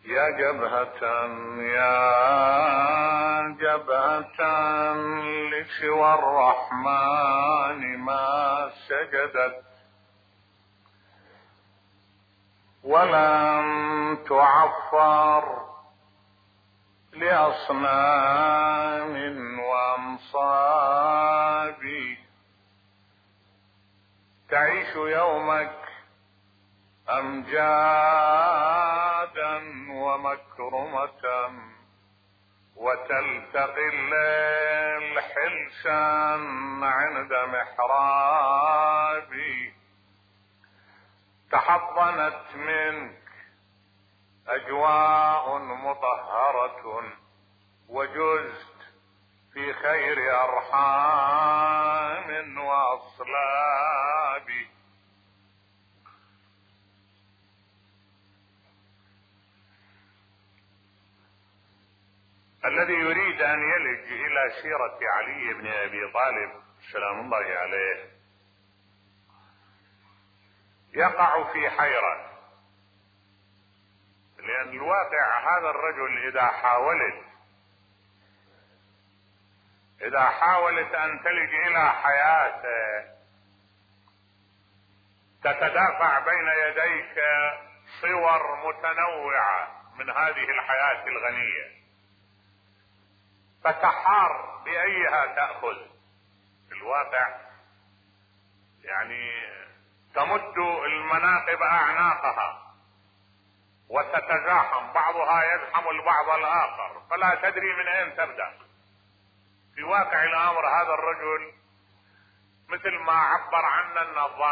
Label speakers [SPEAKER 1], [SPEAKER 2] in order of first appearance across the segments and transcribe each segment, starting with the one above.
[SPEAKER 1] يا جبهة لسوى الرحمن ما سجدت، ولم تعفر لأصنام وأنصاب. تعيش يومك أمجادا ومكرمة، وتلتقي الليل حلسا عند محرابي. تحضنت منك أجواء مطهرة، وجزت في خير أرحام وأصلاب. الذي يريد أن يلج إلى سيرة علي بن أبي طالب سلام الله عليه يقع في حيرة، لأن الواقع هذا الرجل إذا حاولت أن تلج إلى حياته تتدافع بين يديك صور متنوعة من هذه الحياة الغنية، فتحار بأيها تأخذ. في الواقع يعني تمد المناقب أعناقها وتتزاحم، بعضها يزحم البعض الآخر، فلا تدري من أين تبدأ. في واقع الأمر هذا الرجل مثل ما عبر عنه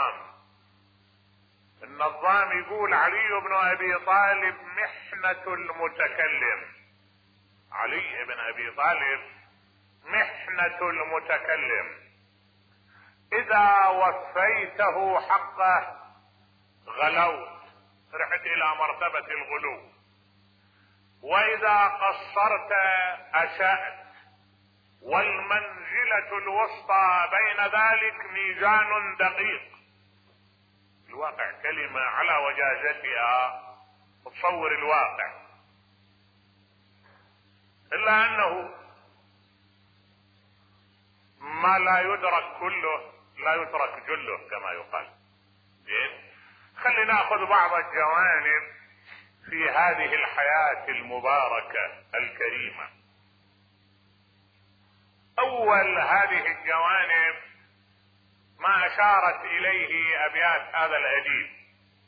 [SPEAKER 1] النظام يقول علي بن أبي طالب محنة المتكلم. علي بن أبي طالب محنة المتكلم، إذا وفيته حقه غلوت، رحت إلى مرتبة الغلو، وإذا قصرت أسأت، والمنزلة الوسطى بين ذلك ميزان دقيق. الواقع كلمة على وجازتها تصور الواقع، إلا أنه ما لا يدرك كله لا يترك جله كما يقال. خلينا ناخذ بعض الجوانب في هذه الحياة المباركة الكريمة. أول هذه الجوانب ما أشارت إليه أبيات هذا الأديب.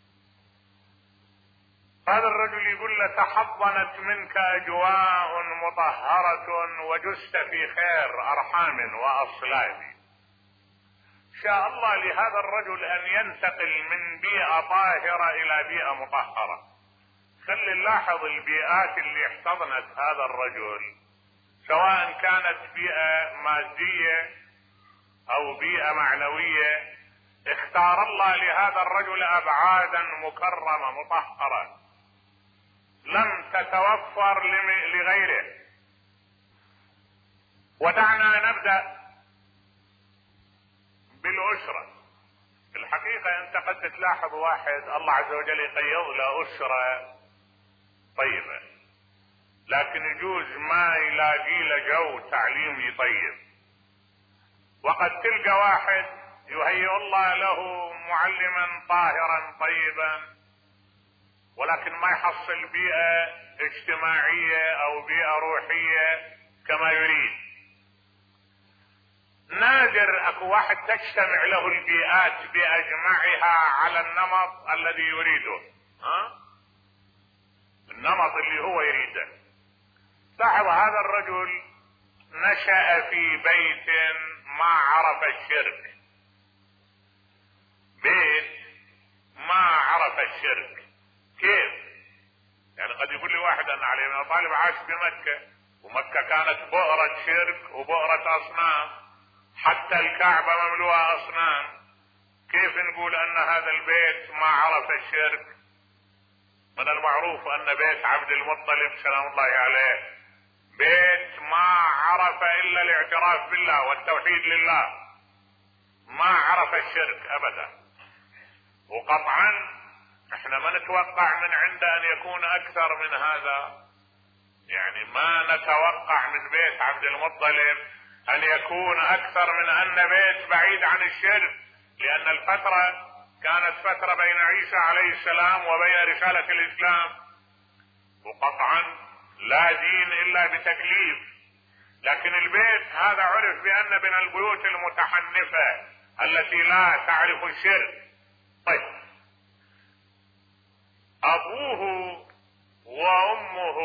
[SPEAKER 1] هذا الرجل يقول له: تحضنت منك أجواء مطهرة، وجست في خير أرحام وأصلاب. شاء الله لهذا الرجل أن ينتقل من بيئة طاهرة إلى بيئة مطهرة. خلي نلاحظ البيئات اللي احتضنت هذا الرجل، سواء كانت بيئة مادية أو بيئة معنوية، اختار الله لهذا الرجل أبعادا مكرمة مطهرة لم تتوفر لغيره. ودعنا نبدأ بالأسرة. الحقيقة أنت قد تلاحظ واحد الله عز وجل يقيض له أسرة طيبة، لكن يجوز ما يلاقي له جو تعليمي طيب، وقد تلقى واحد يهيئ الله له معلما طاهرا طيبا، ولكن ما يحصل بيئة اجتماعية أو بيئة روحية كما يريد. نادر اكو واحد تجتمع له البيئات باجمعها على النمط الذي يريده، النمط اللي هو يريده. لاحظ هذا الرجل نشأ في بيت ما عرف الشرك، بيت ما عرف الشرك. كيف؟ يعني قد يقول لي واحد ان علي بن ابي طالب عاش بمكة، ومكة كانت بؤرة شرك وبؤرة اصنام، حتى الكعبة مملوءة اصنام. كيف نقول ان هذا البيت ما عرف الشرك؟ من المعروف ان بيت عبد المطلب سلام الله عليه بيت ما عرف الا الاعتراف بالله والتوحيد لله، ما عرف الشرك ابدا. وقطعا احنا ما نتوقع من عنده ان يكون اكثر من هذا، يعني ما نتوقع من بيت عبد المطلب ان يكون اكثر من ان بيت بعيد عن الشرك، لان الفترة كانت فترة بين عيسى عليه السلام وبين رسالة الاسلام، وقطعا لا دين الا بتكليف. لكن البيت هذا عرف بان من البيوت المتحنفة التي لا تعرف الشرك. طيب، ابوه وامه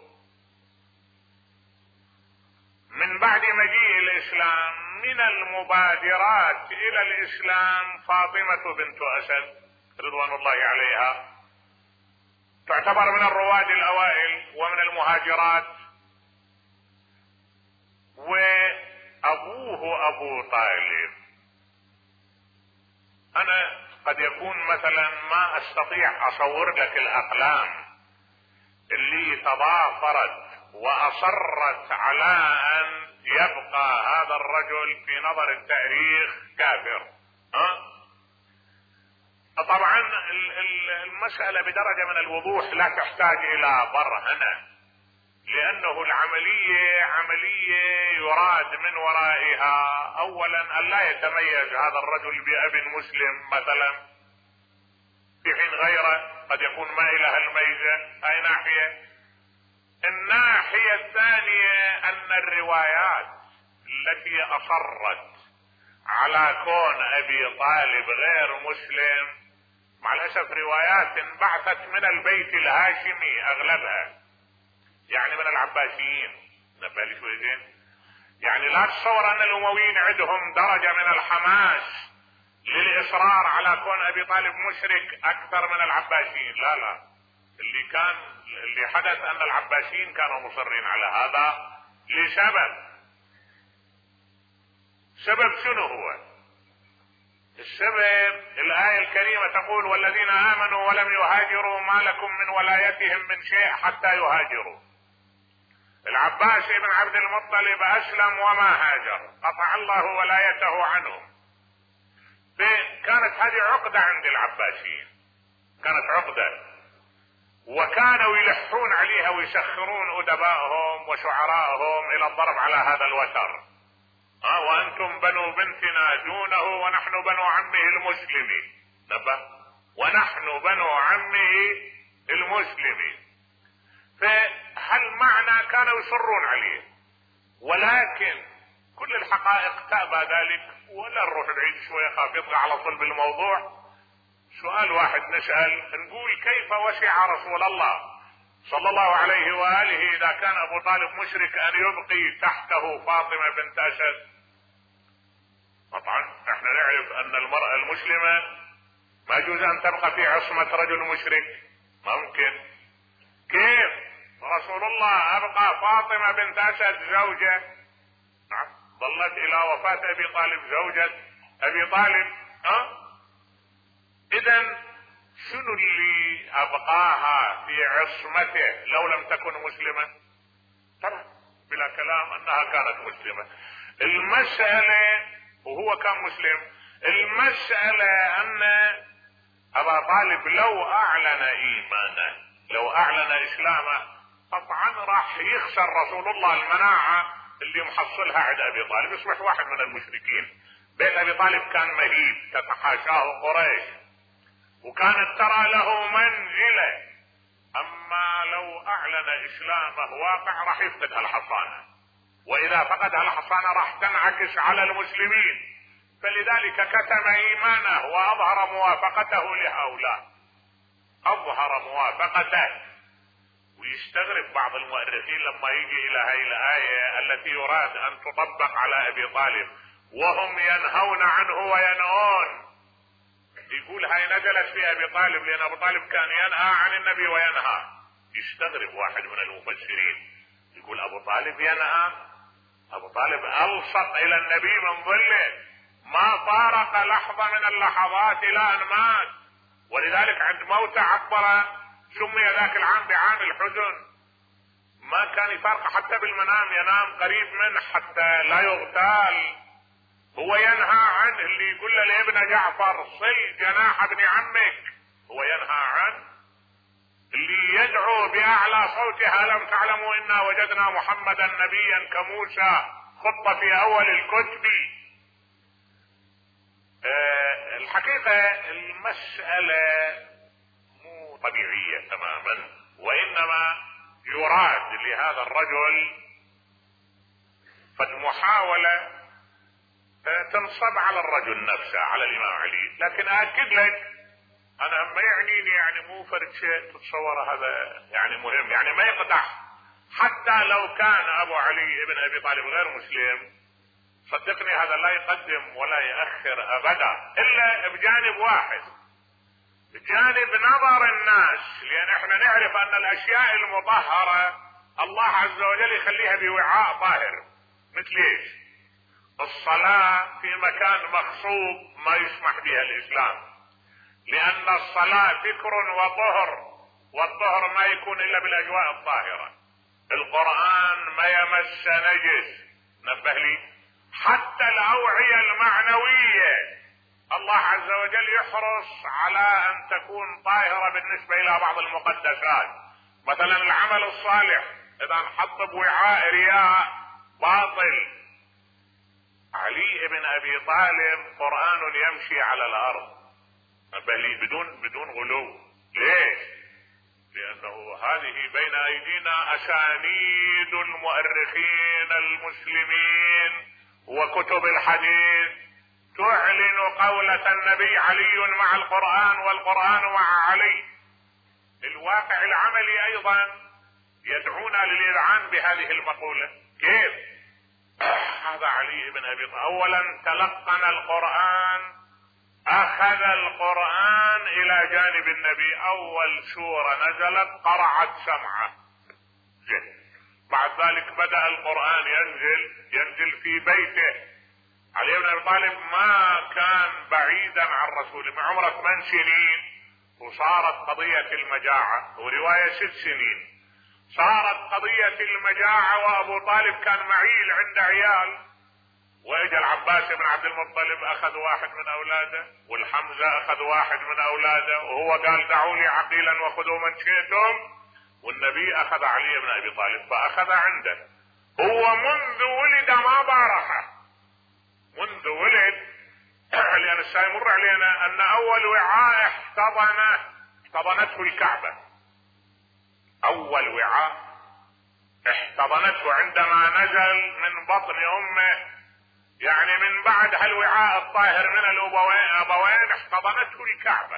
[SPEAKER 1] من بعد مجيء الاسلام من المبادرات الى الاسلام فاطمة بنت اسد رضوان الله عليها، تعتبر من الرواد الاوائل ومن المهاجرات. وابوه ابو طالب، انا قد يكون مثلا ما استطيع اصور لك الاقلام اللي تضافرت واصرت على ان يبقى هذا الرجل في نظر التاريخ كافر. طبعا المسألة بدرجة من الوضوح لا تحتاج الى برهنة، لانه العملية عملية يراد من ورائها اولا ان لا يتميز هذا الرجل باب مسلم مثلا، في حين غيره قد يكون ما له الميزة. هاي ناحية. الناحية الثانية ان الروايات التي اصرت على كون ابي طالب غير مسلم مع الاسف روايات انبعثت من البيت الهاشمي اغلبها، يعني من العباسيين. نبالي شوي زين، يعني لا تصور ان الامويين عندهم درجة من الحماس للاصرار على كون ابي طالب مشرك اكثر من العباسيين. لا لا، اللي حدث ان العباسيين كانوا مصرين على هذا سبب شنو هو السبب؟ الآية الكريمة تقول والذين آمنوا ولم يهاجروا ما لكم من ولايتهم من شيء حتى يهاجروا. العباس بن عبد المطلب أسلم وما هاجر، قطع الله ولايته عنهم. كانت هذه عقدة عند العباسيين، كانت عقدة، وكانوا يلحون عليها ويسخرون أدبائهم وشعراءهم إلى الضرب على هذا الوتر. وأنتم بنو بنتنا دونه ونحن بنو عمه المسلم. نبه، ونحن بنو عمه المسلم. فهالمعنى كانوا يصرون عليه، ولكن كل الحقائق تأبى ذلك. ولا نروح بعيد شوية، خاف يطغى على صلب الموضوع. سؤال واحد نسأل، نقول كيف وسع رسول الله صلى الله عليه وآله إذا كان أبو طالب مشرك أن يبقي تحته فاطمة بنت أسد؟ طبعا احنا نعرف أن المرأة المسلمة ما يجوز أن تبقى في عصمة رجل مشرك، ما ممكن. كيف رسول الله أبقى فاطمة بنت أسد زوجة؟ نعم، ظلت إلى وفاة أبي طالب زوجة أبي طالب. إذن شنو اللي أبقاها في عصمته لو لم تكن مسلمة؟ طبعا بلا كلام أنها كانت مسلمة. المسألة وهو كان مسلم، المسألة أن أبا طالب لو أعلن إيمانه، لو أعلن إسلامه، طبعا راح يخسر رسول الله المناعة اللي محصلها عند أبي طالب، يصبح واحد من المشركين. بيت أبي طالب كان مهيب تتحاشاه قريش، وكانت ترى له منزلة. أما لو أعلن إسلامه واقع راح يفقد هالحصانة، وإذا فقد هالحصانة راح تنعكس على المسلمين. فلذلك كتم إيمانه وأظهر موافقته لهؤلاء، أظهر موافقته. ويستغرب بعض المؤرخين لما يجي إلى هذه الآية التي يراد أن تطبق على أبي طالب وهم ينهون عنه وينهون، يقول هاي نزلت في أبي طالب لأن أبو طالب كان ينهى عن النبي وينهى. يستغرب واحد من المفسرين يقول أبو طالب ينهى؟ أبو طالب ألصق إلى النبي من ظله، ما فارق لحظة من اللحظات إلى أن مات، ولذلك عند موته عبر سمي ذاك العام بعام الحزن. ما كان يفارق حتى بالمنام، ينام قريب منه حتى لا يغتال. هو ينهى عنه، اللي يقول له لابن جعفر صل جناح ابن عمك، هو ينهى عن اللي يدعو بأعلى صوتها لم تعلموا إنا وجدنا محمدا نبيا كموسى خط في أول الكتب. الحقيقة المسألة مو طبيعية تماما، وإنما يراد لهذا الرجل فالمحاولة تنصب على الرجل نفسه، على الإمام علي. لكن أكد لك أنا ما يعنيني يعني مو فرد شيء تتصور هذا يعني مهم، يعني ما يقدح حتى لو كان أبو علي بن أبي طالب غير مسلم، صدقني هذا لا يقدم ولا يأخر أبدا إلا بجانب واحد، بجانب نظر الناس. لأن احنا نعرف أن الأشياء المطهرة الله عز وجل يخليها بوعاء طاهر. مثل ايش؟ الصلاة في مكان مخصوب ما يسمح بها الإسلام، لأن الصلاة فكر وطهر، والطهر ما يكون إلا بالأجواء الطاهرة. القرآن ما يمس نجس، نبه لي. حتى الأوعية المعنوية الله عز وجل يحرص على أن تكون طاهرة بالنسبة إلى بعض المقدسات. مثلا العمل الصالح إذا انحط بوعاء رياء باطل. علي بن أبي طالب قرآن يمشي على الأرض، بل بدون غلو. ليش؟ لأنه هذه بين أيدينا أسانيد المؤرخين المسلمين وكتب الحديث تعلن قولة النبي علي مع القرآن والقرآن مع علي. الواقع العملي أيضا يدعونا للإذعان بهذه المقولة. كيف؟ هذا علي بن أبي طالب أولا تلقن القرآن، أخذ القرآن إلى جانب النبي. أول سورة نزلت قرعت سمعه، بعد ذلك بدأ القرآن ينزل في بيته. علي بن أبي طالب ما كان بعيدا عن رسوله، من عمره 8 سنين وصارت قضية المجاعة، ورواية 6 سنين صارت قضية المجاعة، وأبو طالب كان معيل عند عيال، واجى العباس بن عبد المطلب أخذ واحد من أولاده، والحمزة أخذ واحد من أولاده، وهو قال دعوا لي عقيلا وخذوا من شئتم، والنبي أخذ علي بن أبي طالب فأخذ عنده. هو منذ ولد ما بارحه، منذ ولد. لأن سيمر علينا أن أول وعاء احتضنته الكعبة، أول وعاء احتضنته عندما نزل من بطن أمه، يعني من بعد هالوعاء الطاهر من الأبوين احتضنته الكعبة.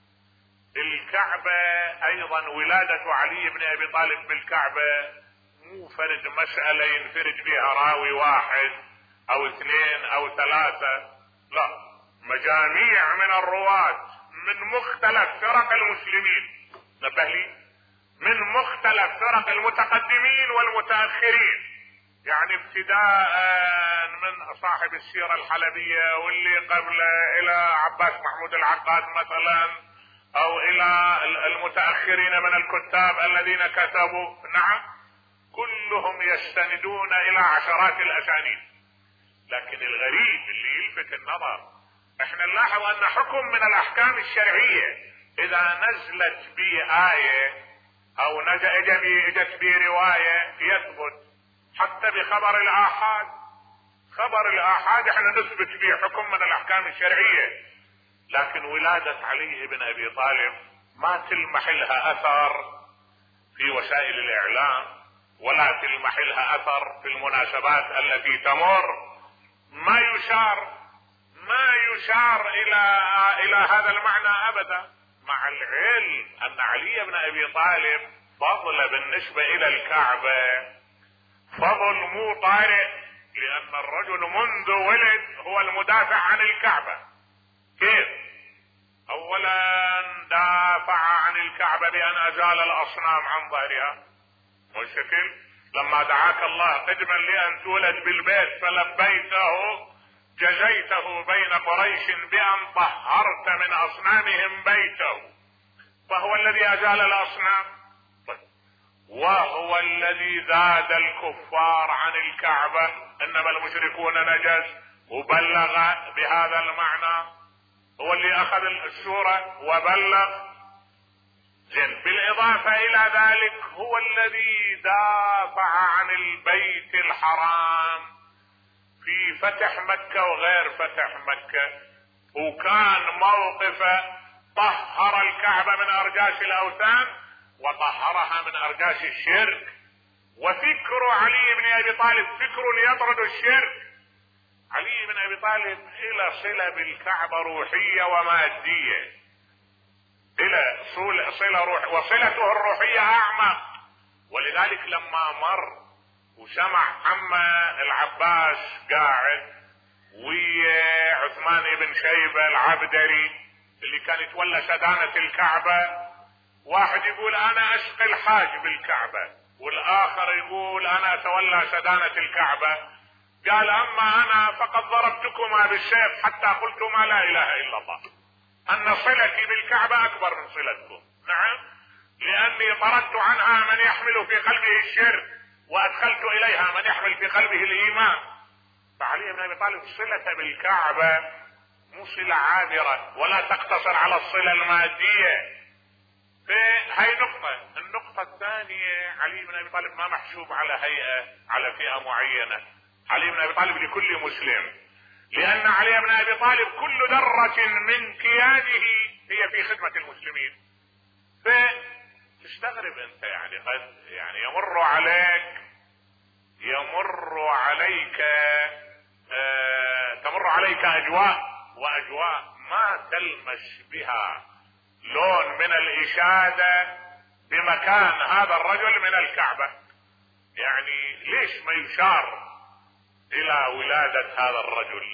[SPEAKER 1] الكعبة أيضا ولادة علي بن أبي طالب بالكعبة مو فرد مسألة ينفرد بها راوي واحد أو 2 أو 3، لا، مجاميع من الرواة من مختلف فرق المسلمين، نبه لي، من مختلف فرق المتقدمين والمتأخرين، يعني ابتداء من صاحب السيرة الحلبية واللي قبله إلى عباس محمود العقاد مثلا، أو إلى المتأخرين من الكتاب الذين كتبوا، نعم، كلهم يستندون إلى عشرات الأسانيد. لكن الغريب اللي يلفت النظر، احنا نلاحظ أن حكم من الأحكام الشرعية إذا نزلت به آية أو اجت به رواية يثبت، حتى بخبر الآحاد. خبر الآحاد احنا نثبت به حكم من الأحكام الشرعية، لكن ولادة علي بن أبي طالب ما تلمح لها أثر في وسائل الإعلام، ولا تلمح لها أثر في المناسبات التي تمر. ما يشار إلى هذا المعنى أبدا، مع العلم أن علي بن أبي طالب فضل بالنسبة إلى الكعبة فضل مو طارئ، لأن الرجل منذ ولد هو المدافع عن الكعبة. كيف؟ أولا دافع عن الكعبة بأن أزال الأصنام عن ظهرها، والشكل لما دعاك الله قدما لأن تولد بالبيت فلبيته جزيته بين قريش بأن طهرت من أصنامهم بيته، فهو الذي أزال الأصنام، وهو الذي زاد الكفار عن الكعبة، إنما المشركون نجس، وبلغ بهذا المعنى. هو اللي أخذ السورة وبلغ زين. بالاضافة الى ذلك هو الذي دافع عن البيت الحرام في فتح مكة وغير فتح مكة، وكان موقفه طهر الكعبة من ارجاش الاوثان وطهرها من ارجاش الشرك. وفكر علي بن ابي طالب فكر يطرد الشرك. علي بن ابي طالب الى صلة بالكعبة روحية ومادية، الى صلة روح، وصلته الروحية اعمق. ولذلك لما مر وسمع عمه العباس قاعد ويا عثمان بن شيبة العبدري اللي كان يتولى سدانة الكعبة، واحد يقول انا اسقي الحاج بالكعبة والاخر يقول انا اتولى سدانة الكعبة، قال اما انا فقد ضربتكما بالسيف حتى قلتما لا اله الا الله، ان صلتي بالكعبة اكبر من صلتكم. نعم، لاني طردت عنها من يحمل في قلبه الشرك وادخلت اليها من يحمل في قلبه الايمان. فعلي بن ابي طالب صلة بالكعبة مو صلة عابرة ولا تقتصر على الصلة المادية. هاي نقطة. النقطة الثانية، علي بن ابي طالب ما محسوب على هيئة، على فئة معينة. علي بن ابي طالب لكل مسلم، لان علي بن ابي طالب كل ذرة من كيانه هي في خدمة المسلمين. فتستغرب انت يعني قد يعني يمر عليك تمر عليك اجواء ما تلمس بها لون من الاشادة بمكان هذا الرجل من الكعبة. يعني ليش ما يشار الى ولادة هذا الرجل؟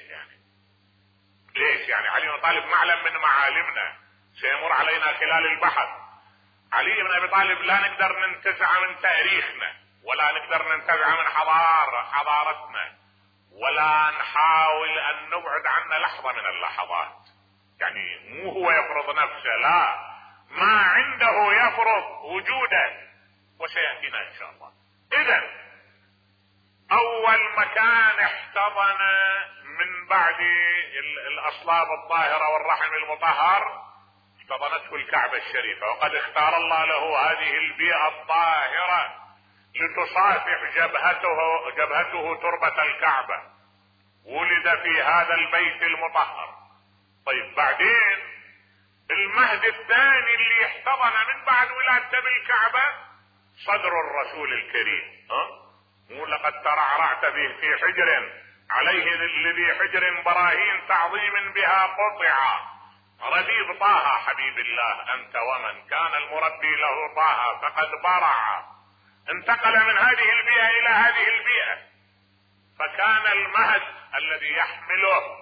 [SPEAKER 1] ليش يعني علي بن ابي طالب معلم من معالمنا سيمر علينا خلال البحث. علي بن ابي طالب لا نقدر ننتزع من تاريخنا ولا نقدر ننتزع من حضارتنا ولا نحاول ان نبعد عنه لحظة من اللحظات. يعني مو هو يفرض نفسه، لا، ما عنده يفرض وجوده، وسيأتينا ان شاء الله. اذا اول مكان احتضن من بعد الاصلاب الطاهرة والرحم المطهر احتضنته الكعبة الشريفة، وقد اختار الله له هذه البيئة الطاهرة لتصافح جبهته تربة الكعبة. ولد في هذا البيت المطهر. طيب بعدين المهد الثاني اللي احتضن من بعد ولادته بالكعبة صدر الرسول الكريم. مو لقد ترعرعت في حجر عليه لذي حجر براهين تعظيم بها قطع ربيب طه حبيب الله انت، ومن كان المربي له طه فقد برع. انتقل من هذه البيئة الى هذه البيئة، فكان المهد الذي يحمله،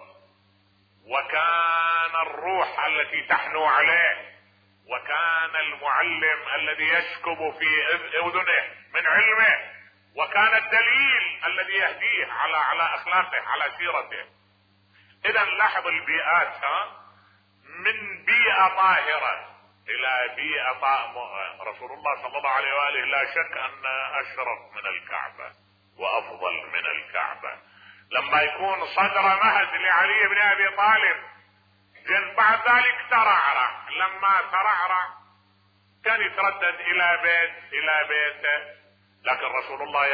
[SPEAKER 1] وكان الروح التي تحنو عليه، وكان المعلم الذي يسكب في اذنه من علمه، وكان الدليل الذي يهديه على اخلاقه على سيرته. اذا لاحظ البيئات، من بيئة طاهرة الى بيئة رسول الله صلى الله عليه وآله لا شك ان اشرف من الكعبة وافضل من الكعبة. لما يكون صدر مهد لعلي بن ابي طالب، بعد ذلك ترعرع. لما ترعرع كان يتردد الى بيته، لكن رسول الله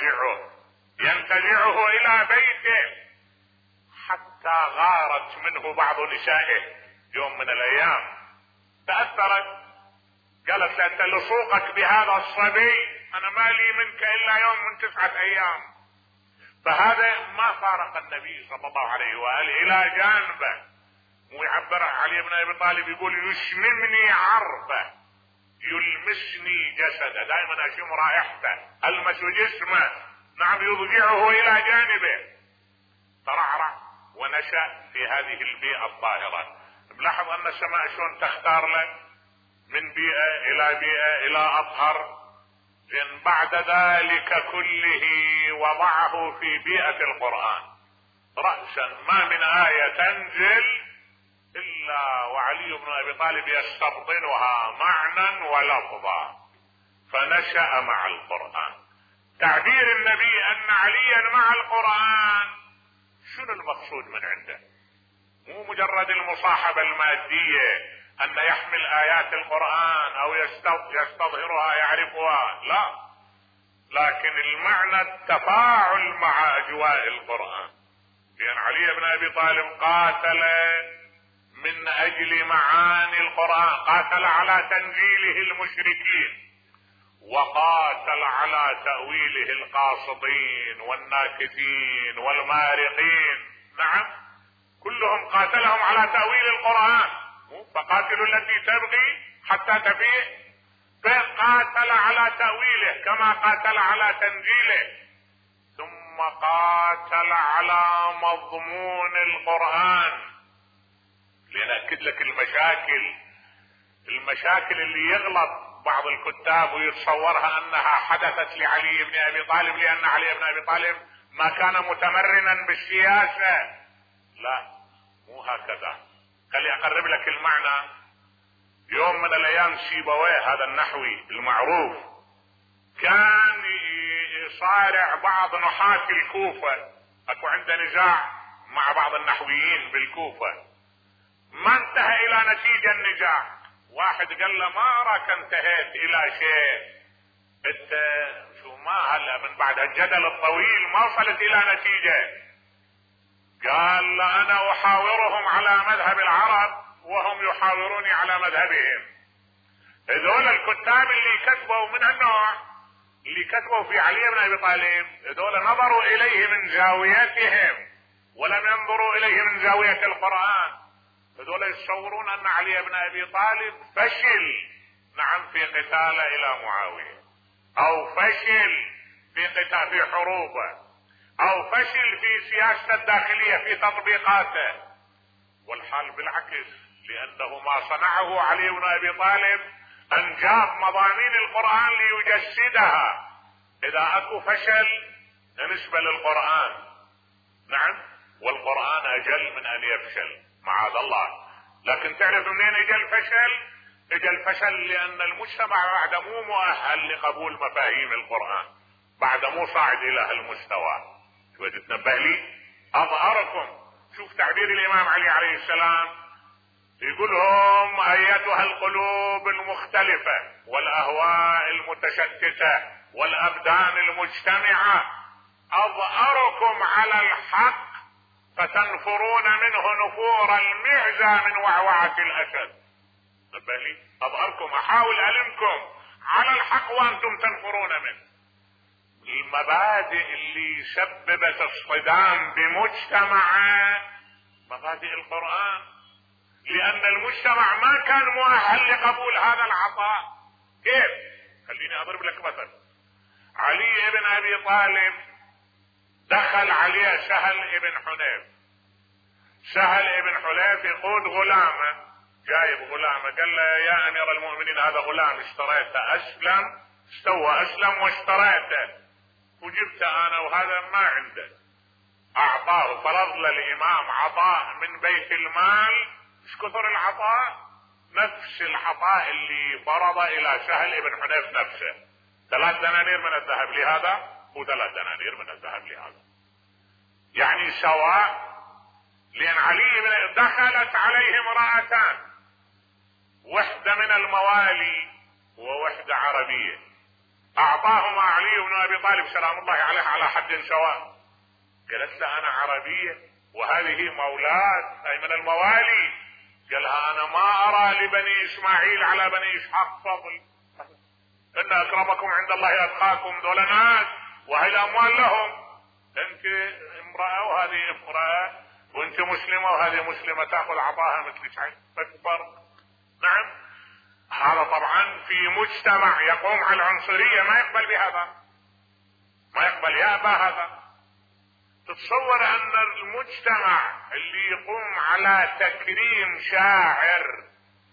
[SPEAKER 1] ينتزعه الى بيته حتى غارت منه بعض نسائه يوم من الايام، تأثرت، قالت انت لصوقك بهذا الصبي انا مالي منك الا يوم من 9 ايام. فهذا ما فارق النبي صلى الله عليه وآله الى جانبه. ويعبر علي بن ابي طالب يقول يشممني عرفه يلمسني جسده، دائما اشم رائحته المس جسمه. نعم، يضجعه الى جانبه. ترعرع ونشأ في هذه البيئة الطاهرة. ملاحظ ان السماء شلون تختار له من بيئة الى اطهر. بعد ذلك كله وضعه في بيئة القرآن رأسا، ما من آية تنزل الا وعلي بن ابي طالب يستبطنها معنى ولفظا، فنشأ مع القرآن. تعبير النبي ان عليا مع القرآن، شنو المقصود من عنده؟ مو مجرد المصاحبة المادية ان يحمل ايات القرآن او يستظهرها يعرفها، لا، لكن المعنى التفاعل مع اجواء القرآن. لان علي بن ابي طالب قاتل من اجل معاني القرآن، قاتل على تنزيله المشركين، وقاتل على تأويله القاصدين والناكثين والمارقين، نعم، كلهم قاتلهم على تأويل القرآن. فقاتلوا التي تبغي حتى تفيء، فقاتل على تأويله كما قاتل على تنزيله، ثم قاتل على مضمون القرآن. لنأكد لك المشاكل اللي يغلط بعض الكتاب ويتصورها انها حدثت لعلي بن ابي طالب لان علي بن ابي طالب ما كان متمرنا بالسياسة. لا، مو هكذا. خلي اقرب لك المعنى. يوم من الايام سيبويه هذا النحوي المعروف كان يصارع بعض نحاة الكوفة، اكو عنده نزاع مع بعض النحويين بالكوفة، ما انتهى الى نتيجة النزاع. واحد قال له ما اراك انتهيت الى شيء، انت شو ما هلا من بعد الجدل الطويل ما وصلت الى نتيجة. قال له انا احاورهم على مذهب العرب وهم يحاوروني على مذهبهم. هذول الكتاب اللي كتبوا من هالنوع، اللي كتبوا في علي بن ابي طالب، هذول نظروا اليه من زاويتهم ولم ينظروا اليه من زاوية القرآن. هذول يتصورون ان علي بن ابي طالب فشل، نعم، في قتاله الى معاوية، او فشل في حروبه، او فشل في سياسته الداخلية في تطبيقاته. والحال بالعكس، لانه ما صنعه علي بن ابي طالب ان جاب مضامين القرآن ليجسدها. اذا اكو فشل بالنسبة للقرآن، نعم، والقرآن اجل من ان يفشل معاذ الله. لكن تعرف منين اجى الفشل؟ اجى الفشل لان المجتمع بعد مو مؤهل لقبول مفاهيم القرآن، بعد مو صاعد الى هالمستوى. شو تتنبه لي؟ اظهركم. شوف تعبير الامام علي عليه السلام، يقولهم ايتها القلوب المختلفة والاهواء المتشتتة والابدان المجتمعة، اظهركم على الحق فتنفرون منه نفور المعزى من وعوعة الاسد. نبهلي، اظهركم، احاول المكم على الحق وانتم تنفرون منه. المبادئ اللي سببت الصدام بمجتمع مبادئ القرآن، لان المجتمع ما كان مؤهل لقبول هذا العطاء. كيف؟ خليني اضرب لك مثل. علي بن ابي طالب دخل عليه سهل بن حنيف. سهل بن حنيف يقود غلامه، جايب غلامه، قال له يا امير المؤمنين هذا غلام اشتريته، اسلم واشتريته وجبته انا وهذا ما عنده. اعطاه، فرض له الامام عطاء من بيت المال. ايش كثر العطاء؟ نفس العطاء اللي فرض الى سهل بن حنيف نفسه، 3 دنانير من الذهب لهذا و3 دنانير من الذهب لهذا، يعني سواء. لان علي دخلت عليه امرأتان، وحدة من الموالي ووحدة عربية، اعطاهما علي بن ابي طالب سلام الله عليه على حد سواء. قالت له انا عربية وهذه مولاة اي من الموالي. قالها انا ما ارى لبني اسماعيل على بني اسحاق فضل، ان اكرمكم عند الله اتقاكم، دول ناس وهي الاموال لهم. انت امرأة وهذه امرأة، وانت مسلمة وهذه مسلمة، تاخذ عطاها مثل شيء، فرق. نعم، هذا طبعا في مجتمع يقوم على العنصرية ما يقبل بهذا، ما يقبل يأبى هذا. تتصور ان المجتمع اللي يقوم على تكريم شاعر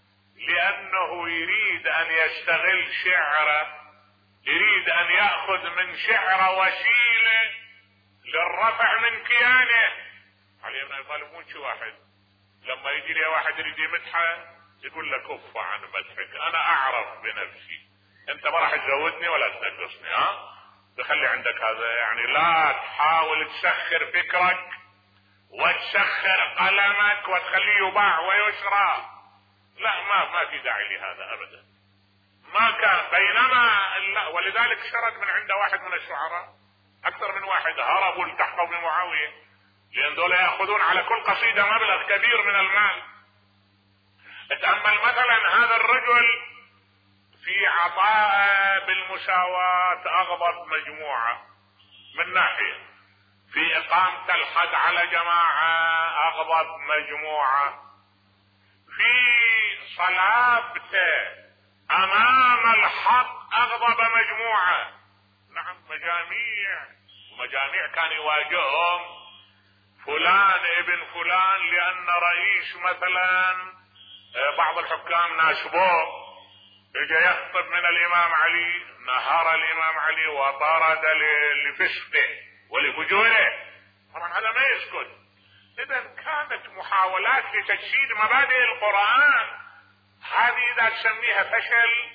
[SPEAKER 1] لانه يريد ان يستغل شعره، يريد ان يأخذ من شعره وسيلة للرفع من كيانه. علي بن ابي طالب مو شي واحد لما يجي لي واحد يريد يمدحه يقول له كف عن مدحك، انا اعرف بنفسي، انت ما راح تزودني ولا تنقصني، تخلي عندك هذا. يعني لا تحاول تسخر فكرك وتسخر قلمك وتخليه يباع ويشرى، لا، ما في داعي لهذا ابدا، ما كان. بينما ولذلك شرد من عند واحد من الشعراء، اكثر من واحد هربوا التحقوا بمعاوية، لان دول ياخذون على كل قصيدة مبلغ كبير من المال. اتأمل مثلا هذا الرجل في عطاء بالمساواة اغضب مجموعة من ناحية، في اقامة الحد على جماعة اغضب مجموعة، في صلابته امام الحق اغضب مجموعة. نعم، مجاميع كان يواجههم فلان ابن فلان، لان رئيس مثلا بعض الحكام ناشبوه، اجى يخطب من الامام علي، نهار الامام علي وطرد لفسقه ولفجوره. طبعا هذا ما يسكت. اذا كانت محاولات لتجسيد مبادئ القرآن، هذه اذا تسميها فشل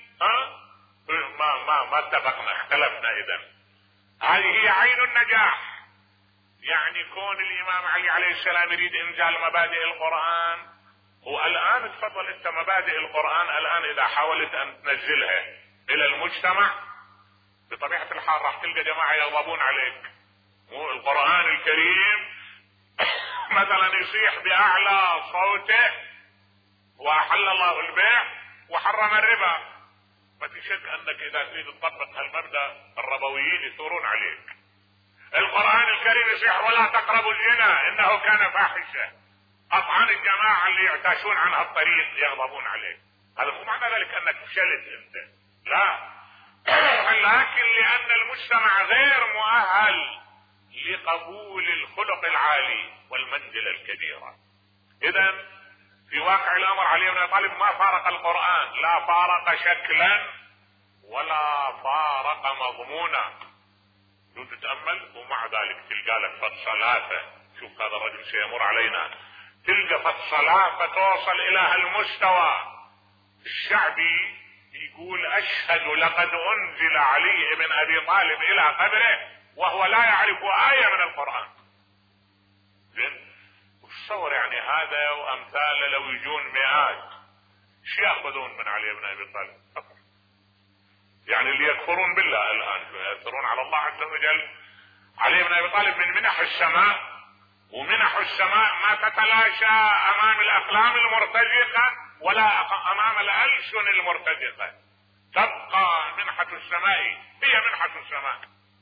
[SPEAKER 1] ما اتفقنا، اختلفنا. اذا هذه هي عين النجاح. يعني كون الامام علي عليه السلام يريد انزال مبادئ القرآن، والان تفضل انت مبادئ القرآن الان اذا حاولت ان تنزلها الى المجتمع، بطبيعة الحال راح تلقى جماعة يغضبون عليك. القرآن الكريم مثلا يصيح باعلى صوته واحل الله البيع وحرم الربا، ما في شك انك اذا تريد تطبق هالمبدأ الربويين يثورون عليك. القرآن الكريم يصيح ولا تقربوا الزنا انه كان فاحشة، قطعا الجماعة اللي يعتاشون عن هالطريق يغضبون عليك. هذا مو معنى ذلك انك فشلت انت، لا، لكن لان المجتمع غير مؤهل لقبول الخلق العالي والمنزلة الكبيرة. اذا في واقع الامر علي بن ابي طالب ما فارق القرآن، لا فارق شكلا ولا فارق مضمونا. دون تتأمل، ومع ذلك تلقى لك فصلاته. شوف هذا الرجل سيمر علينا، تلقى فصلاته توصل الى هالمستوى. الشعبي يقول اشهد لقد انزل علي بن ابي طالب الى قبره وهو لا يعرف آية من القرآن. تصور يعني هذا وامثاله لو يجون مئات، شو ياخذون من علي بن ابي طالب؟ يعني اللي يكفرون بالله الان يؤثرون على الله عز وجل. علي بن ابي طالب من منح السماء، ومنح السماء ما تتلاشى امام الاقلام المرتجقة ولا امام الالسن المرتجقة. تبقى منحة السماء هي منحة السماء.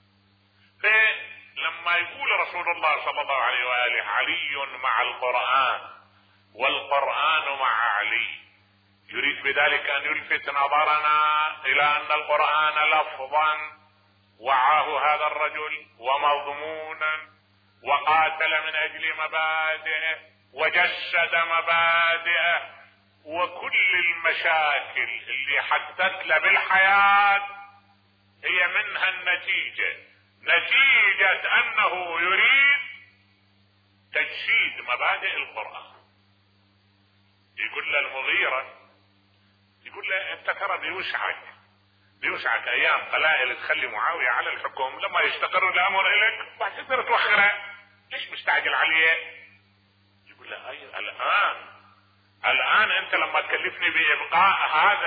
[SPEAKER 1] لما يقول رسول الله صلى الله عليه وآله علي مع القرآن والقرآن مع علي، يريد بذلك ان يلفت نظرنا الى ان القرآن لفظا وعاه هذا الرجل ومضمونا، وقاتل من اجل مبادئه وجسد مبادئه، وكل المشاكل اللي حدثت له بالحياة هي منها النتيجة، نتيجة انه يريد تجسيد مبادئ القرآن. يقول له المغيرة، يقول له انت ترى بيوسعك ايام قلائل تخلي معاوية على الحكم، لما يستقر الامر اليك تقدر توخره، ليش مستعجل عليه؟ يقول له اي الان انت لما تكلفني بابقاء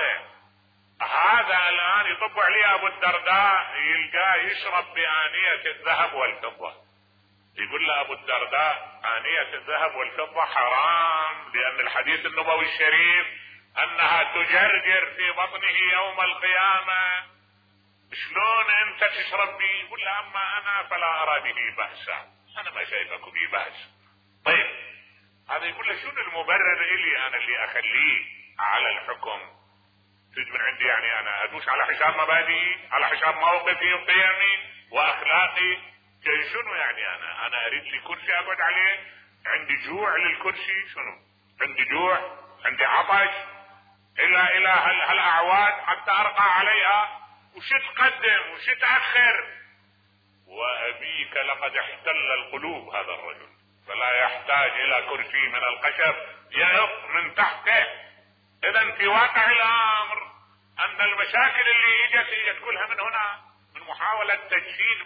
[SPEAKER 1] هذا الان يطب عليه ابو الدرداء يلقاه يشرب بآنية الذهب والفضة. يقول له ابو الدرداء آنية الذهب والفضة حرام، لان الحديث النبوي الشريف انها تجرجر في بطنه يوم القيامة، شلون انت تشرب بي؟ يقول له اما انا فلا ارى به بأسا، انا ما شايفك به بأس. طيب هذا يقول له شنو المبرر الي انا اللي اخليه على الحكم؟ تريد من عندي يعني انا ادوس على حساب مبادئي، على حساب موقفي وقيمي واخلاقي؟ شنو يعني انا اريد لي كرسي اقعد عليه؟ عندي جوع للكرسي؟ شنو عندي جوع؟ عندي عطش الى هالاعواد حتى ارقى عليها؟ وش تقدم وش تاخر؟ وابيك لقد احتل القلوب هذا الرجل، فلا يحتاج الى كرسي من الخشب ينط من تحته. اذا في واقع الامر ان المشاكل اللي اجت كلها من هنا، من محاولة تجسيد.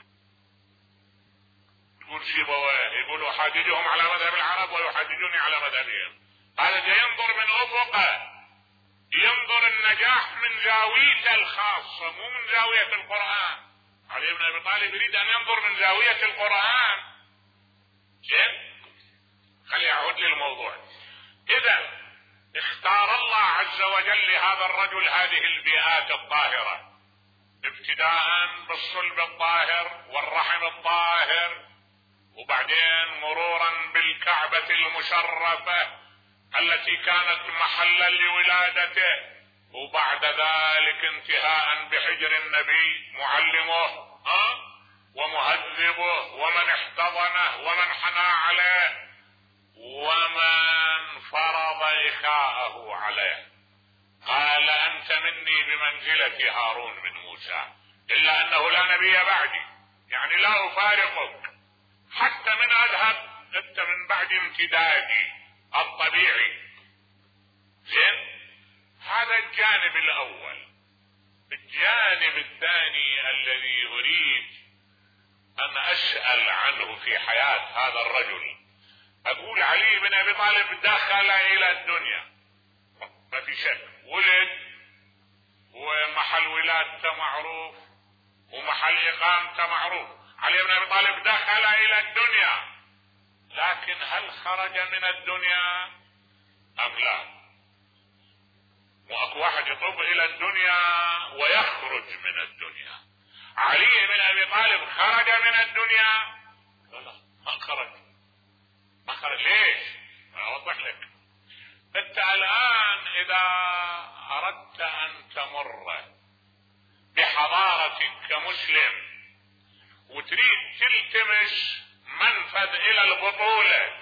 [SPEAKER 1] يقول سيبويه يقول احاججهم على مذهب العرب ويحاججوني على مذهبهم. هذا جاي ينظر من افقه ينظر النجاح من زاويته الخاصة مو من زاوية القرآن. علي بن ابي طالب يريد ان ينظر من زاوية القرآن. زين، خلي اعود للموضوع. اذا اختار الله عز وجل لهذا الرجل هذه البيئات الطاهرة، ابتداء بالصلب الطاهر والرحم الطاهر، وبعدين مرورا بالكعبة المشرفة التي كانت محلا لولادته، وبعد ذلك انتهاء بحجر النبي معلمه ومهذبه ومن احتضنه ومن حنى عليه ومن فرض إخاءه عليه. قال انت مني بمنزلة هارون من موسى، الا انه لا نبي بعدي، يعني لا افارقك حتى من اذهب انت من بعد امتدادي الطبيعي. زين، هذا الجانب الاول. الجانب الثاني الذي اريد ان اسأل عنه في حياة هذا الرجل، اقول علي بن ابي طالب دخل الى الدنيا، ما في شك، ولد ومحل ولادته معروف ومحل اقامته معروف. علي بن ابي طالب دخل الى الدنيا، لكن هل خرج من الدنيا ام لا؟ واكو واحد يطب الى الدنيا ويخرج من الدنيا. علي بن ابي طالب خرج من الدنيا؟ لا، ما خرج. ليش؟ اوضح لك. انت الان اذا اردت ان تمر بحضارتك كمسلم وتريد تلتمس منفذ الى البطولة،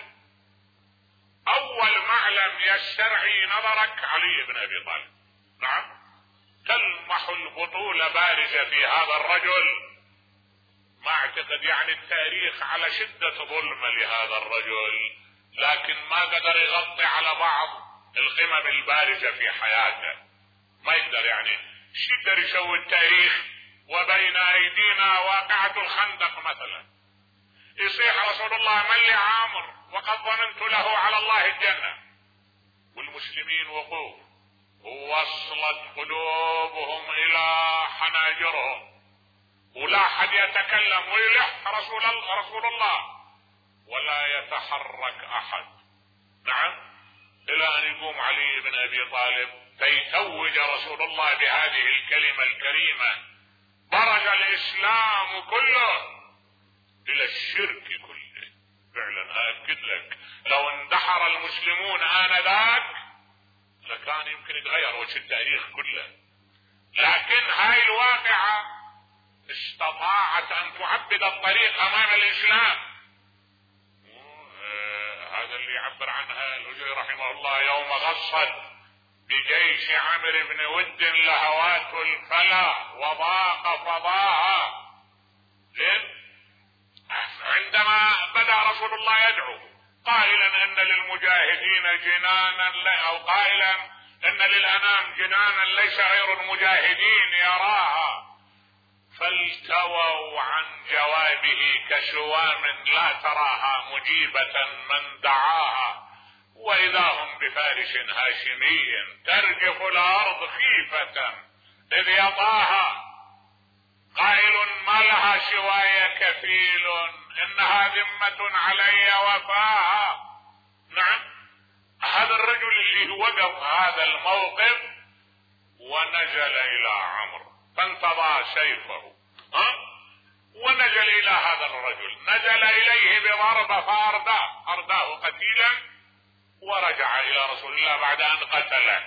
[SPEAKER 1] اول معلم يسترعي نظرك علي بن ابي طالب. نعم، تلمح البطولة بارزة في هذا الرجل. ما اعتقد يعني التاريخ على شدة ظلمة لهذا الرجل، لكن ما قدر يغطي على بعض القمم البارزة في حياته. ما يقدر، يعني شو يقدر يسوي التاريخ وبين ايدينا واقعة الخندق مثلا؟ يصيح رسول الله من لي عامر وقد ظننت له على الله الجنة، والمسلمين وقوف ووصلت قلوبهم الى حناجرهم ولا حد يتكلم ويلح رسول الله ولا يتحرك احد. نعم، الى ان يقوم علي بن ابي طالب فيتوج رسول الله بهذه الكلمة الكريمة. برز الاسلام كله الى الشرك كله. فعلا اكد لك، لو اندحر المسلمون انذاك لكان يمكن يتغير وجه التاريخ كله، لكن هاي الواقعة استطاعت ان تعبد الطريق امام الاسلام. هذا اللي يعبر عنها الأجري رحمه الله: يوم غصت بجيش عمرو بن ود لهوات الفلا وضاق فضاها. عندما بدأ رسول الله يدعو قائلا ان للمجاهدين جنانا، او قائلا ان للانام جنانا ليس غير المجاهدين يراها، فالتووا عن جوابه كشوام لا تراها مجيبة من دعاها، واذا هم بفارس هاشمي ترجف الارض خيفة اذ يطاها، قائل ما لها شواي كفيل انها ذمة علي وفاها. نعم، هذا الرجل اللي وقف هذا الموقف ونزل الى عمرو فانتضى سيفه ونزل الى هذا الرجل، نزل اليه بضربة فارداه قتيلا، ورجع الى رسول الله بعد ان قتله،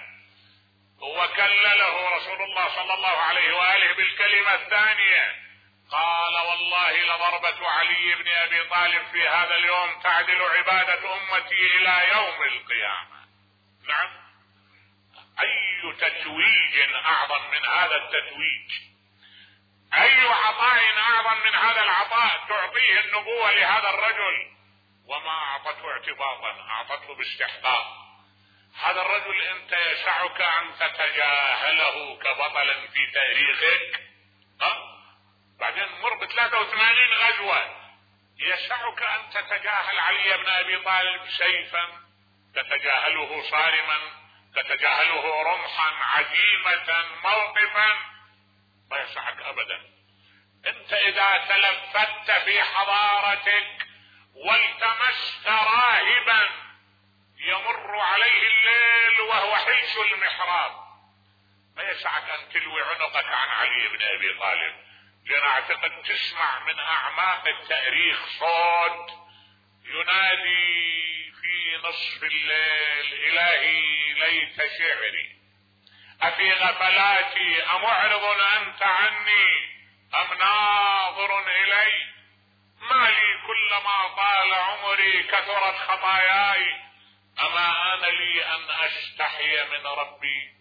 [SPEAKER 1] وكلله رسول الله صلى الله عليه وآله بالكلمة الثانية، قال والله لضربة علي بن ابي طالب في هذا اليوم تعدل عبادة امتي الى يوم القيامة. نعم، اي تتويج اعظم من هذا التتويج؟ اي عطاء اعظم من هذا العطاء تعطيه النبوة لهذا الرجل؟ وما اعطته اعتباطا، اعطته باستحقاق. هذا الرجل انت يسعك ان تتجاهله كبطل في تاريخك، بعدين مر ب 83 غزوة، يسعك ان تتجاهل علي بن ابي طالب سيفا، تتجاهله صارما، تتجاهله رمحا عزيمة موقفا، ما يسعك ابدا. انت اذا تلفت في حضارتك والتمست راهبا يمر عليه الليل وهو حلش المحراب، ما يسعك ان تلوي عنقك عن علي بن ابي طالب، لان اعتقد تسمع من اعماق التاريخ صوت ينادي في نصف الليل: الهي ليت شعري افي غفلاتي امعرض انت عني ام ناظر الي، ما لي كلما طال عمري كثرت خطاياي اما انا لي ان استحي من ربي.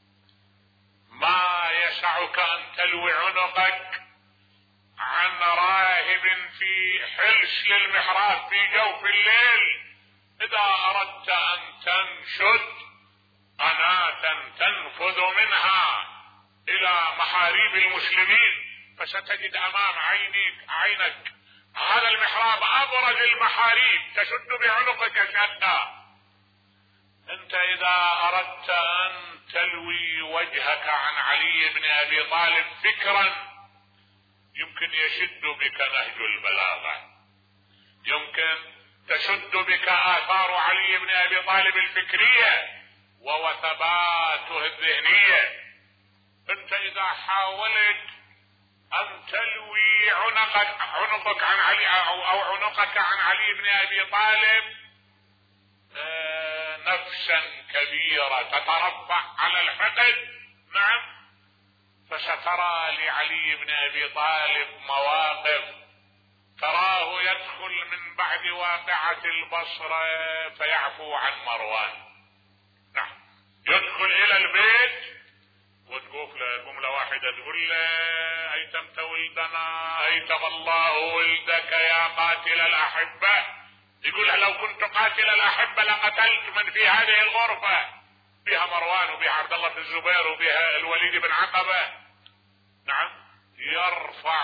[SPEAKER 1] ما يسعك ان تلوي عنقك عن راهب في حلش للمحراب في جوف الليل. اذا اردت ان تنشد قناة تنفذ منها الى محاريب المسلمين فستجد امام عينك هذا المحراب ابرز المحاريب تشد بعنقك شدا. انت اذا اردت ان تلوي وجهك عن علي بن ابي طالب فكرا، يمكن يشد بك نهج البلاغة، يمكن تشد بك آثار علي بن ابي طالب الفكرية ووثباته الذهنية. انت اذا حاولت ان تلوي عنقك عن علي او عنقك عن علي بن ابي طالب نفسا كبيرة تترفع على الحقد، نعم، فسترى لعلي بن ابي طالب مواقف، تراه يدخل من بعد واقعة البصرة فيعفو عن مروان، نعم، يدخل الى البيت وتقوف له جملة واحدة تقول له: ايتمت ولدنا ايتم الله ولدك يا قاتل الاحبة. يقول له: لو كنت قاتل الاحبة لقتلت من في هذه الغرفة، بها مروان وبها عبد الله بن الزبير وبها الوليد بن عقبة. نعم، يرفع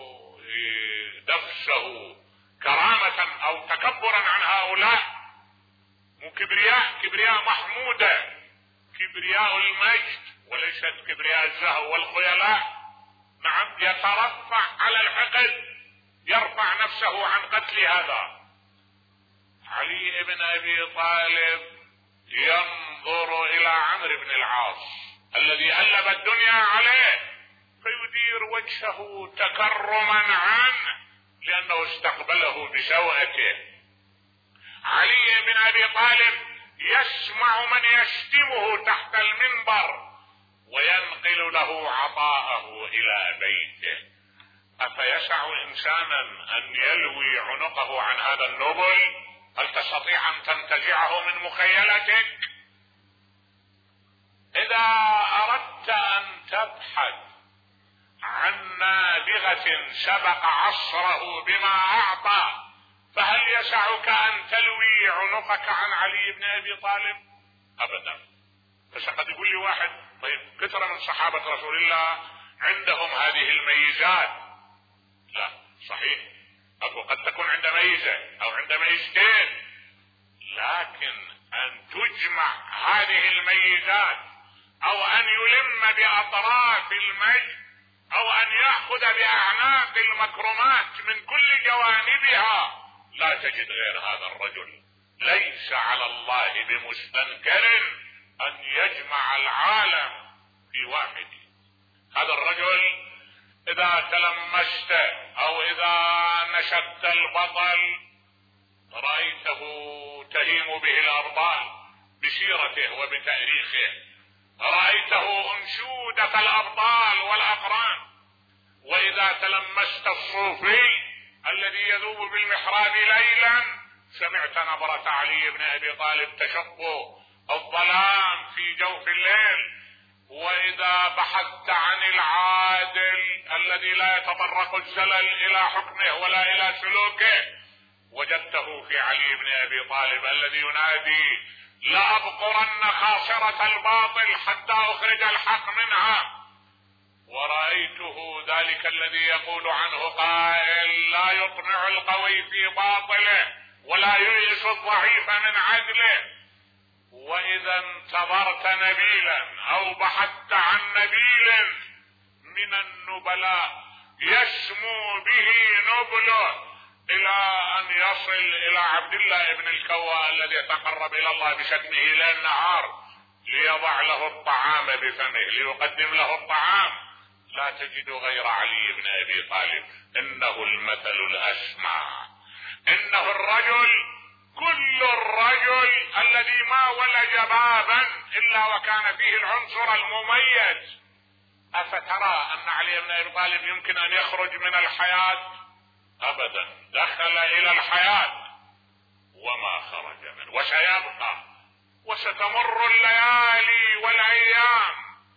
[SPEAKER 1] نفسه كرامة او تكبرا عن هؤلاء، مو كبرياء محمودة، كبرياء المجد وليست كبرياء الزهو والخيلاء. نعم، يترفع على الحقد، يرفع نفسه عن قتل هذا. علي بن ابي طالب ينظر الى عمرو بن العاص الذي قلب الدنيا عليه فيدير وجهه تكرما عنه لانه استقبله بسوءته. علي بن ابي طالب يسمع من يشتمه تحت المنبر وينقل له عطاءه الى بيته. افيسع انسانا ان يلوي عنقه عن هذا النبل؟ هل تستطيع ان تنتزعه من مخيلتك؟ اذا اردت ان تبحث عن نابغة سبق عصره بما اعطى فهل يسعك ان تلوي عنقك عن علي بن ابي طالب؟ ابدا. بس قد يقول لي واحد: طيب كثر من صحابة رسول الله عندهم هذه الميزات. لا، صحيح، قد تكون عند ميزة او عند ميزتين، لكن ان تجمع هذه الميزات او ان يلم باطراف المجد او ان يأخذ باعناق المكرمات من كل جوانبها، لا تجد غير هذا الرجل. ليس على الله بمستنكر ان يجمع العالم في واحد. هذا الرجل اذا تلمست او اذا نشدت البطل رأيته تهيم به الارضال بسيرته وبتاريخه، رأيته انشودة الابطال والاقران. واذا تلمست الصوفي الذي يذوب بالمحراب ليلا سمعت نبرة علي بن ابي طالب تشق الظلام في جوف الليل. واذا بحثت عن العادل الذي لا يتطرق الزلل الى حكمه ولا الى سلوكه وجدته في علي بن ابي طالب الذي ينادي: لأبقرن خاصرة الباطل حتى اخرج الحق منها. ورأيته ذلك الذي يقول عنه قائل: لا يطمع القوي في باطله ولا ييأس الضعيف من عدله. واذا انتظرت نبيلا او بحثت عن نبيل من النبلاء يسمو به نبله الى ان يصل الى عبد الله بن الكوى الذي تقرب الى الله بشتمه ليل نهار ليضع له الطعام بفمه، ليقدم له الطعام، لا تجد غير علي بن ابي طالب. انه المثل الاسمى، انه الرجل، كل الرجل الذي ما ولج بابا الا وكان فيه العنصر المميز. افترى ان علي بن ابي طالب يمكن ان يخرج من الحياة؟ ابدا، دخل الى الحياة وما خرج منه، وسيبقى، وستمر الليالي والايام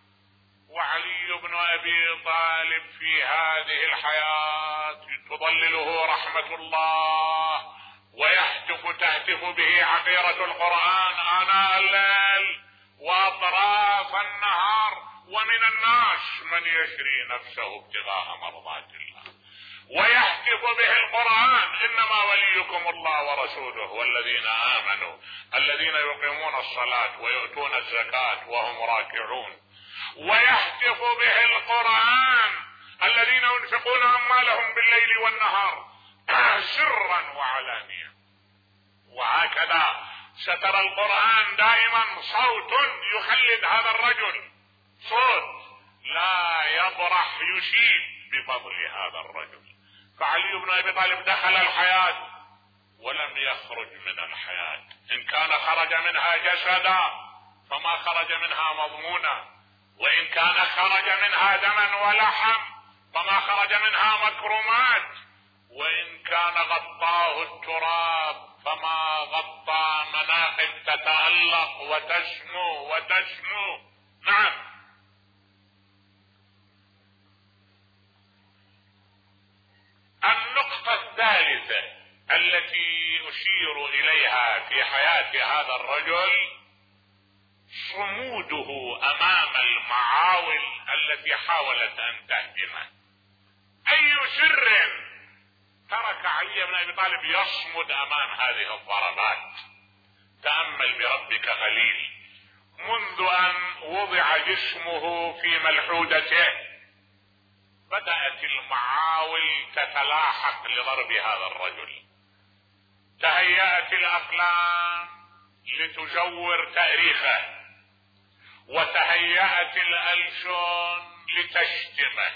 [SPEAKER 1] وعلي بن ابي طالب في هذه الحياة تظلله رحمة الله ويهتف تهتف به عقيرة القرآن آناء الليل واطراف النهار، ومن الناس من يشري نفسه ابتغاء مرضات الله ويهتف به القرآن: انما وليكم الله ورسوله والذين امنوا الذين يقيمون الصلاة ويؤتون الزكاة وهم راكعون. ويهتف به القرآن: الذين ينفقون اموالهم بالليل والنهار سرا وعلانية. وهكذا سترى القرآن دائما صوت يخلد هذا الرجل، صوت لا يبرح يشيد بفضل هذا الرجل. فعلي بن ابي طالب دخل الحياة ولم يخرج من الحياة. ان كان خرج منها جسدا فما خرج منها مضمونا، وان كان خرج منها دما ولحم فما خرج منها مكرمات، وان كان غطاه التراب فما غطى مناقب تتألق وتسمو. نعم. النقطة الثالثة التي أشير إليها في حياة هذا الرجل صموده أمام المعاول التي حاولت أن تهدمه. أي سر ترك علي بن أبي طالب يصمد أمام هذه الضربات؟ تأمل بربك قليل. منذ أن وضع جسمه في ملحودته بدأت المعاول تتلاحق لضرب هذا الرجل، تهيأت الأقلام لتزور تاريخه، وتهيأت الألسن لتشتمه،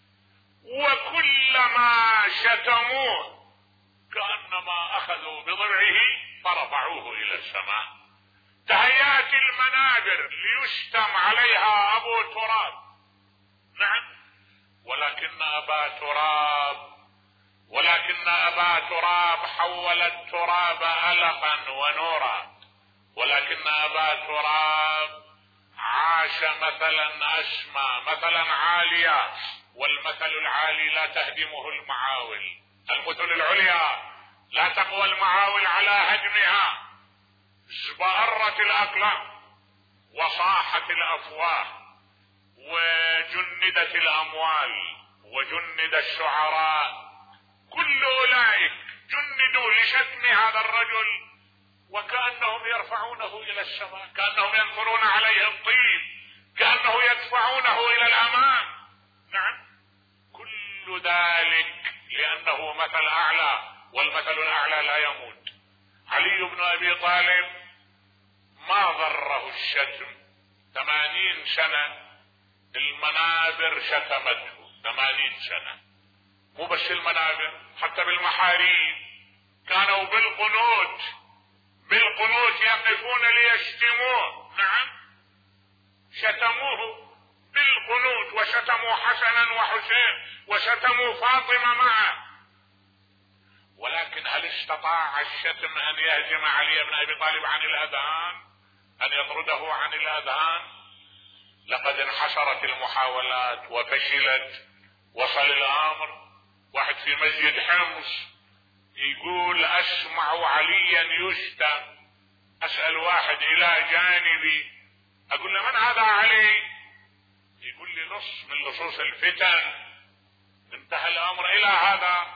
[SPEAKER 1] وكلما شتموه كأنما أخذوا بضلعه فرفعوه إلى السماء. تهيأت المنابر ليشتم عليها أبو تراب، نعم، ولكن أبا تراب حول التراب ألقا ونورا، ولكن أبا تراب عاش مثلا أسمى، مثلا عاليا، والمثل العالي لا تهدمه المعاول، المثل العليا لا تقوى المعاول على هدمها. ازبأرت الأقلام وصاحت الأفواه وجندت الأموال وجند الشعراء، كل أولئك جندوا لشتم هذا الرجل، وكأنهم يرفعونه إلى السماء، كأنهم ينثرون عليه الطين، كأنه يدفعونه إلى الأمام. نعم، كل ذلك لأنه مثل أعلى، والمثل الأعلى لا يموت. علي بن أبي طالب ما ضره الشتم. 80 سنة المنابر شتمته، 80 سنة، مو بس المنابر، حتى بالمحاريب كانوا بالقنوت يقفون ليشتموه. نعم، شتموه بالقنوت، وشتموا حسنا وحسين، وشتموا فاطمة معه. ولكن هل استطاع الشتم أن يهزم علي بن أبي طالب عن الأذهان، أن يطرده عن الأذهان؟ لقد انحشرت المحاولات وفشلت. وصل الأمر واحد في مسجد حمص يقول: أسمع عليا يشتم. أسأل واحد إلى جانبي أقول له: من هذا علي؟ يقول لي: لص من لصوص الفتن. انتهى الأمر إلى هذا.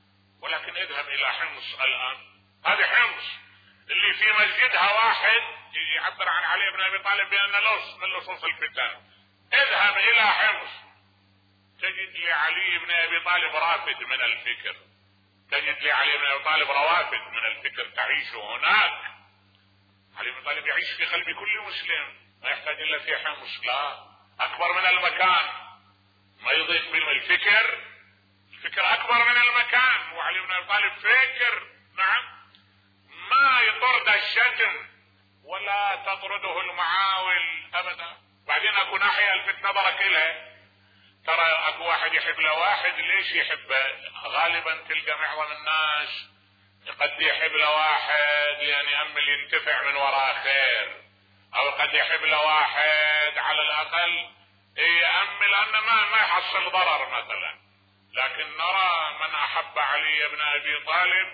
[SPEAKER 1] ولكن اذهب إلى حمص الآن، هذه حمص اللي في مسجدها واحد يعبر عن علي بن ابي طالب بان لص من لصوص الفتن. اذهب الى حمص تجد لعلي بن ابي طالب رافد من الفكر، تجد لعلي بن ابي طالب روافد من الفكر تعيش هناك. علي بن طالب يعيش في قلب كل مسلم، ما يحتاج الا في حمص، لا اكبر من المكان، ما يضيف بالفكر، الفكر اكبر من المكان. وعلي بن ابي طالب فكر، نعم، ما يطرد الشتم ولا تطرده المعاول ابدا. بعدين اكو ناحيه الفت نظرك لها، ترى اكو واحد يحب لواحد، ليش يحبه؟ غالبا تلقى معظم الناس قد يحب لواحد لان يأمل ينتفع من وراء خير، او قد يحب لواحد على الاقل يأمل انه ما يحصل ضرر مثلا. لكن نرى من احب علي بن ابي طالب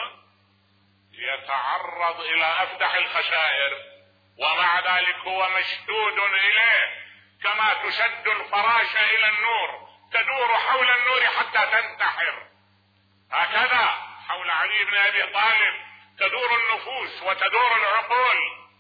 [SPEAKER 1] يتعرض الى افتح الخسائر، ومع ذلك هو مشدود اليه كما تشد الفراشة الى النور، تدور حول النور حتى تنتحر، هكذا حول علي بن ابي طالب تدور النفوس وتدور العقول.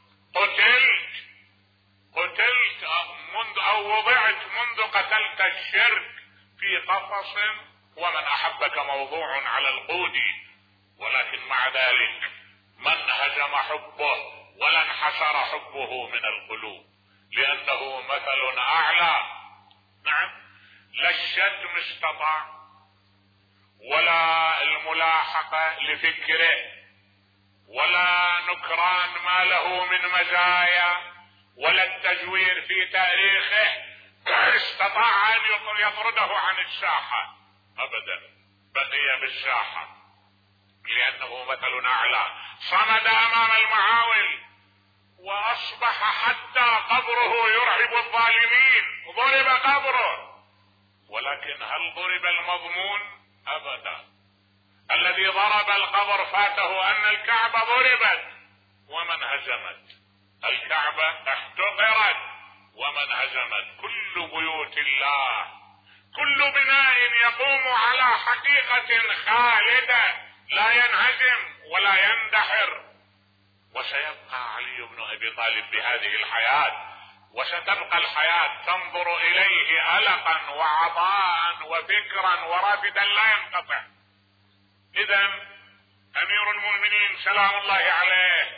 [SPEAKER 1] قتلت منذ او وضعت منذ قتلت الشرك في قفص، ومن احبك موضوع على القود، ولكن مع ذلك من هزم حبه ولا انحسر حبه من القلوب، لانه مثل اعلى. نعم، لا الشتم استطاع ولا الملاحقة لفكره ولا نكران ما له من مزايا ولا التزوير في تاريخه استطاع ان يطرده عن الساحة ابدا، بقي بالساحة لانه مثل اعلى، صمد امام المعاول واصبح حتى قبره يرعب الظالمين، ضرب قبره، ولكن هل ضرب المضمون؟ ابدا. الذي ضرب القبر فاته ان الكعبة ضربت ومن هزمت، الكعبة احتقرت ومن هزمت. كل بيوت الله، كل بناء يقوم على حقيقة خالدة لا ينهزم ولا يندحر. وسيبقى علي بن ابي طالب بهذه الحياة، وستبقى الحياة تنظر اليه ألقا وعطاء وفكرا ورافدا لا ينقطع. اذا امير المؤمنين سلام الله عليه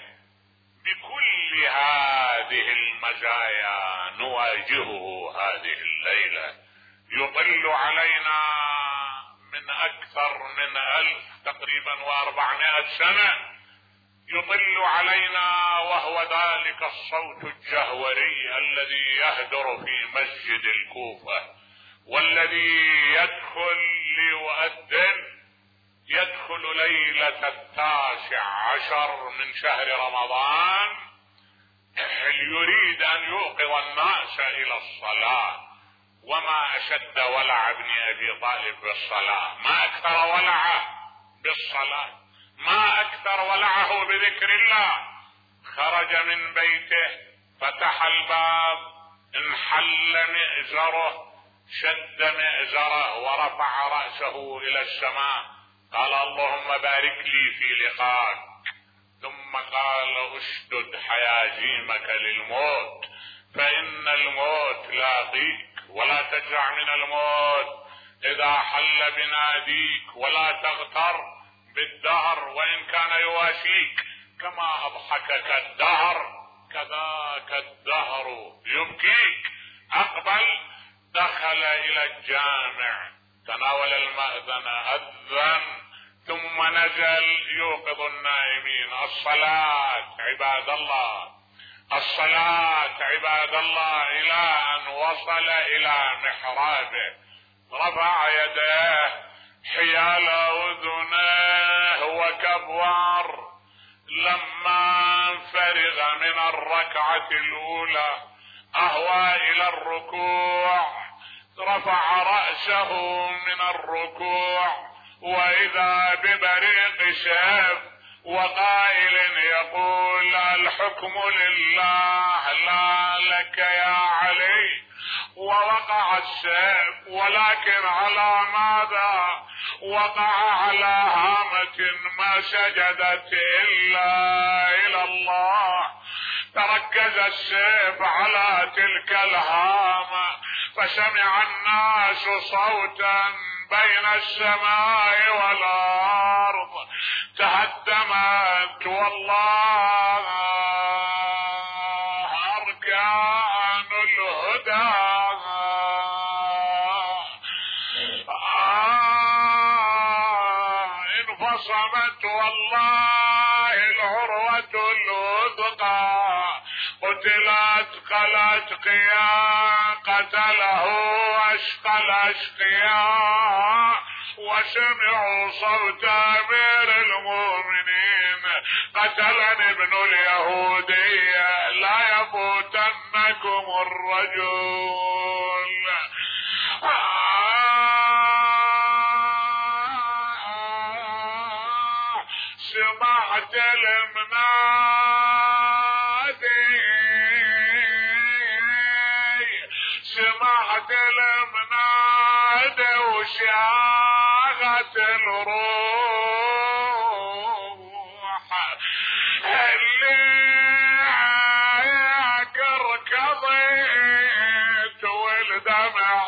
[SPEAKER 1] بكل هذه المزايا نواجهه هذه الليلة. يطل علينا من اكثر من 1000 تقريبا و400 سنة، يطل علينا وهو ذلك الصوت الجهوري الذي يهدر في مسجد الكوفة، والذي يدخل ليؤذن، يدخل ليلة 19 من شهر رمضان يريد ان يوقظ الناس الى الصلاة. وما اشد ولع ابن ابي طالب بالصلاة، ما اكثر ولعه بالصلاة، ما اكثر ولعه بذكر الله. خرج من بيته، فتح الباب، انحل مئزره، شد مئزره ورفع رأسه الى السماء، قال اللهم بارك لي في لقاك. ثم قال اشدد حيازيمك للموت، فإن الموت لاقيك، ولا تجزع من الموت إذا حل بناديك، ولا تغتر بالدهر وإن كان يواسيك، كما أضحكك الدهر كذاك الدهر يبكيك. أقبل، دخل إلى الجامع، تناول المأذن، أذن، ثم نزل يوقظ النائمين. الصلاة عباد الله، الصلاة عباد الله، إلى أن وصل إلى محرابه رفع يديه حيال أذنه وكبر. لما فرغ من الركعة الأولى أهوى إلى الركوع، رفع رأسه من الركوع وإذا ببريق سيف وقائل يقول الحكم لله لا لك يا علي. ووقع السيف، ولكن على ماذا؟ وقع على هامة ما سجدت إلا إلى الله، تركز السيف على تلك الهامة، فسمع الناس صوتا بين السماء والارض تهدمت والله اركان الهدى، انفصمت والله العروة الوثقى، قتلت الاتقياء قتله اشقى الاشقياء، وسمعوا صوت امير المؤمنين قتلني ابن اليهودية لا يفوتنكم الرجل. سمعت المنادي، سمعت المنادي وشاغت الروح، اللي كركضت والدمع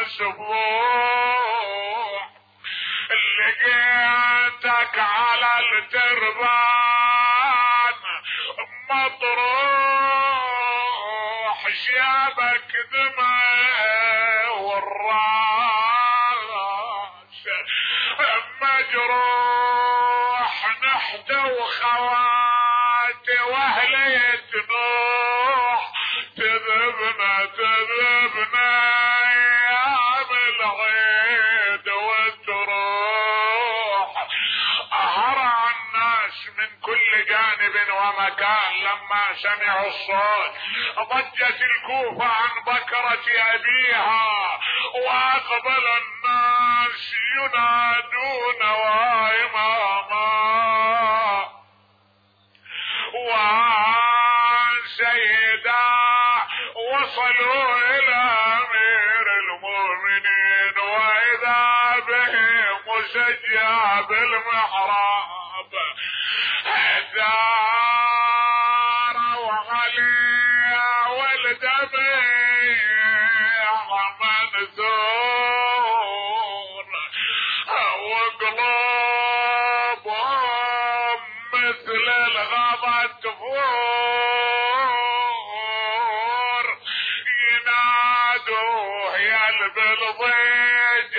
[SPEAKER 1] مسفوح، لقيتك على التربان مطروح، شيابك دمع والراس مجروح، نحت وخواتي واهلي تنوح، تذبنا تذبنا ايام العيد والتروح. اهرع الناس من كل جانب ومكان لما سمعوا الصوت، ضجت الكوفة عن بكرة ابيها، واقبل الناس ينادون واماما وسيدا، وصلوا الى امير المؤمنين واذا به مسجى بالمحراب، داروا عليه والدمع منثور، وقلوبهم مثل الغضب تفور، ينادوا يا البلضيج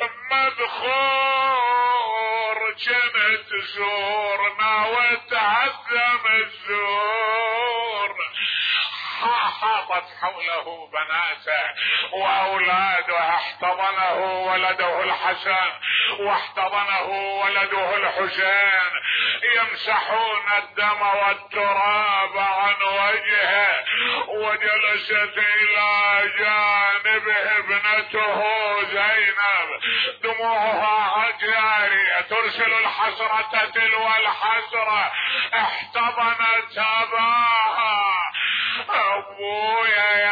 [SPEAKER 1] مدخور، جنت زورنا وتهدم الزور. حاطت حوله بناته واولاده، احتضنه ولده الحسن واحتضنه ولده الحسين، يمسحون الدم والتراب عن وجهه، وجلست الى جانبه ابنته زينب دموعها جارية ترسل الحسرة تلو الحسرة، احتضنت اباها، ابويا يا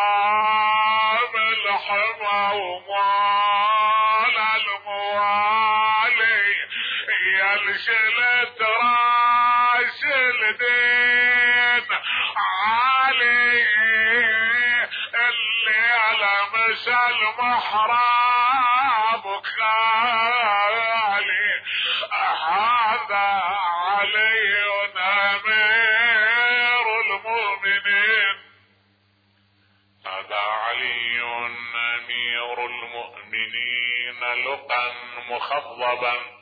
[SPEAKER 1] حامل حمى ومال الموالي، يا الشلت راس الدين علي، اللي على مسا المحراب خالي، هذا علي امير المؤمنين، هذا علي امير المؤمنين لقا مخضبا